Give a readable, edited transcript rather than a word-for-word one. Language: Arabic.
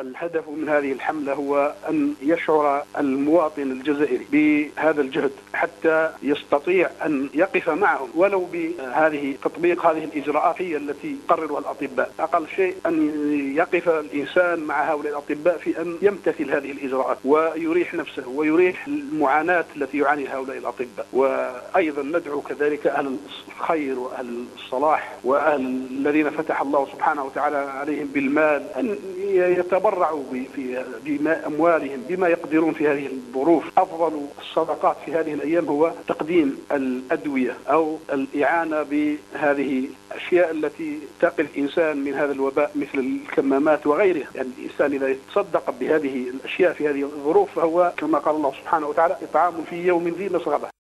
الهدف من هذه الحملة هو أن يشعر المواطن الجزائري بهذا الجهد حتى يستطيع أن يقف معهم ولو بهذه تطبيق هذه الإجراءات هي التي قررها الأطباء. أقل شيء أن يقف الإنسان مع هؤلاء الأطباء في أن يمتثل هذه الإجراءات ويريح نفسه ويريح المعاناة التي يعانيها هؤلاء الأطباء. وأيضا ندعو كذلك أهل الخير وأهل الصلاح وأهل الذين فتح الله سبحانه وتعالى عليهم بالمال أن يتبرعوا بأموالهم بما يقدرون في هذه الظروف. أفضل الصدقات في هذه الأيام هو تقديم الأدوية أو الإعانة بهذه الأشياء التي تقي الإنسان من هذا الوباء مثل الكمامات وغيرها. يعني الإنسان إذا يتصدق بهذه الأشياء في هذه الظروف فهو كما قال الله سبحانه وتعالى إطعام في يوم ذي مسغبة.